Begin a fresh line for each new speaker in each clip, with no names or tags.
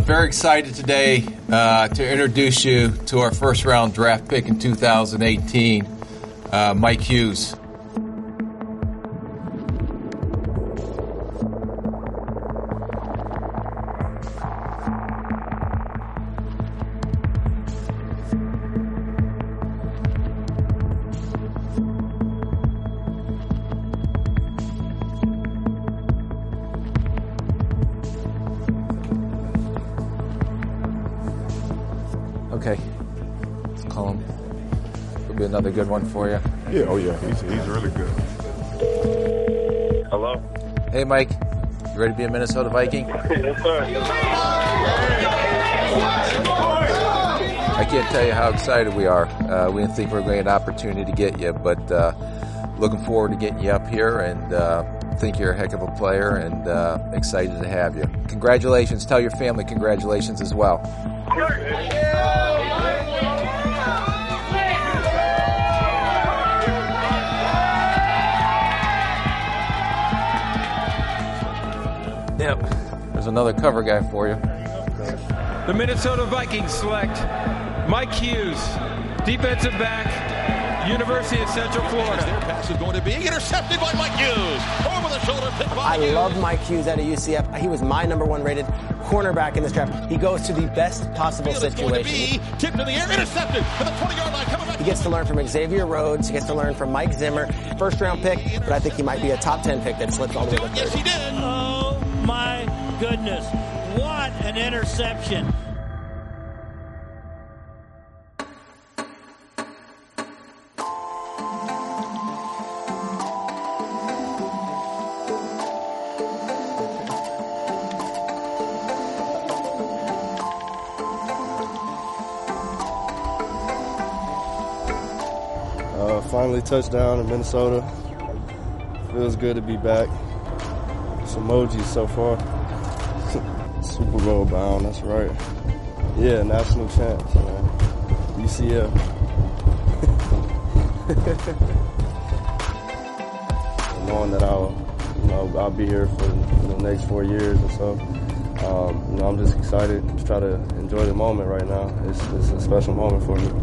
very excited today to introduce you to our first-round draft pick in 2018, Mike Hughes. Okay, let's call him. It'll be another good one for you.
Yeah, oh yeah, he's really good.
Hello?
Hey, Mike. You ready to be a Minnesota Viking?
Yes, sir.
I can't tell you how excited we are. We didn't think we were going to get an opportunity to get you, but looking forward to getting you up here and think you're a heck of a player and excited to have you. Congratulations. Tell your family congratulations as well. Yep. There's another cover guy for you.
The Minnesota Vikings select Mike Hughes, defensive back, University of Central Florida.
Their pass is going to be intercepted by Mike Hughes. Over the shoulder pick by Hughes.
I love Mike Hughes out of UCF. He was my number one rated cornerback in this draft. He goes to the best possible situation.
Tipped in the air, intercepted for the 20-yard line. Coming back.
He gets to learn from Xavier Rhodes. He gets to learn from Mike Zimmer. First round pick, but I think he might be a top 10 pick that slips all the way to 30.
Yes, he did.
Oh my goodness. What an interception.
Finally touchdown in Minnesota. Feels good to be back. Some emojis so far. Super Bowl bound, that's right. Yeah, national champs, man. UCF. Knowing that I'll be here for the next 4 years or so. I'm just excited to try to enjoy the moment right now. It's a special moment for me.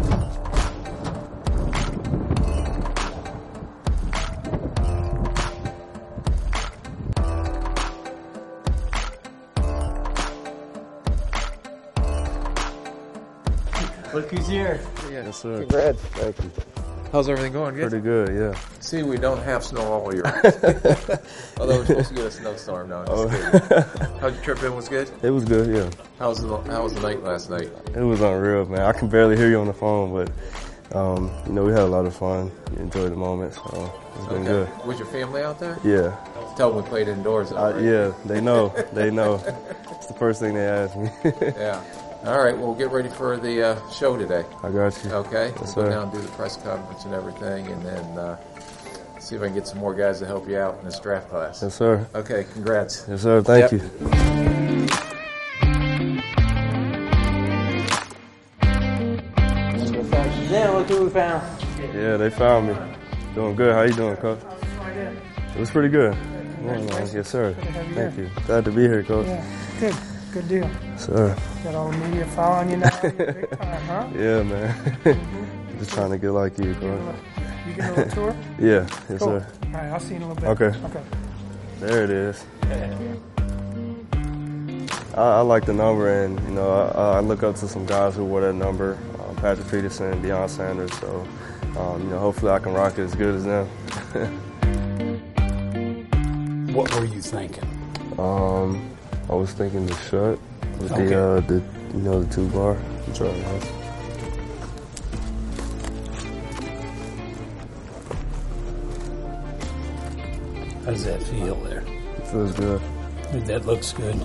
Look who's here.
Yes, sir.
Congrats.
Thank you.
How's everything going? Good?
Pretty good, yeah.
See, we don't have snow all year. Although we're supposed to get a snowstorm now. How'd your trip in? Was good?
It was good, yeah.
How was the night last night?
It was unreal, man. I can barely hear you on the phone, but we had a lot of fun. You enjoyed the moment, so it's been good.
Was your family out there?
Yeah.
Tell them we played indoors. Right?
Yeah, they know. They know. It's the first thing they ask me.
Yeah. All right, well, get ready for the show today.
I got you.
Okay?
Yes,
we'll go down and do the press conference and everything, and then see if I can get some more guys to help you out in this draft class.
Yes, sir.
Okay, congrats.
Yes, sir. Thank you.
Yeah, look who we found.
Yeah, they found me. Doing good. How you doing, Coach? It was pretty good. Yes, sir. Thank you. Glad to be here, Coach.
Yeah, good. Good deal.
Sir.
Got all the media following you now. Big time, huh?
Yeah, man. Just trying to get like you, Coach.
You get a little tour?
Yeah. Yes,
cool.
sir.
All right, I'll see you in a little bit.
Okay. There it is. I like the number, and I look up to some guys who wore that number, Patrick Peterson, Deion Sanders. So, hopefully I can rock it as good as them.
What were you thinking?
I was thinking the shut with the 2-bar. That's right, man.
How does that feel there?
It feels good.
That looks good.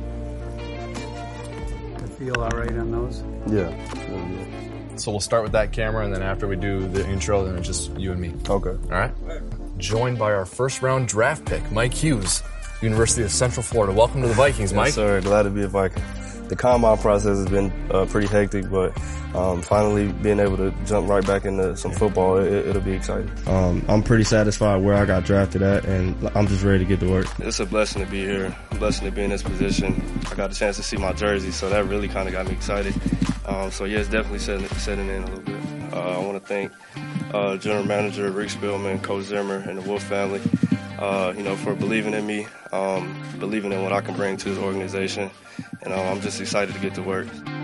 Feel all right on those?
Yeah.
So we'll start with that camera, and then after we do the intro, then it's just you and me.
Okay.
All right. Joined by our first-round draft pick, Mike Hughes, University of Central Florida. Welcome to the Vikings, Mike.
Yes, sir. Glad to be a Viking. The combine process has been pretty hectic, but finally being able to jump right back into some football, it'll be exciting. I'm pretty satisfied where I got drafted at, and I'm just ready to get to work. It's a blessing to be here, a blessing to be in this position. I got a chance to see my jersey, so that really kind of got me excited. So yeah, it's definitely setting in a little bit. I want to thank General Manager Rick Spielman, Coach Zimmer, and the Wolf family, for believing in me, believing in what I can bring to the organization. And I'm just excited to get to work.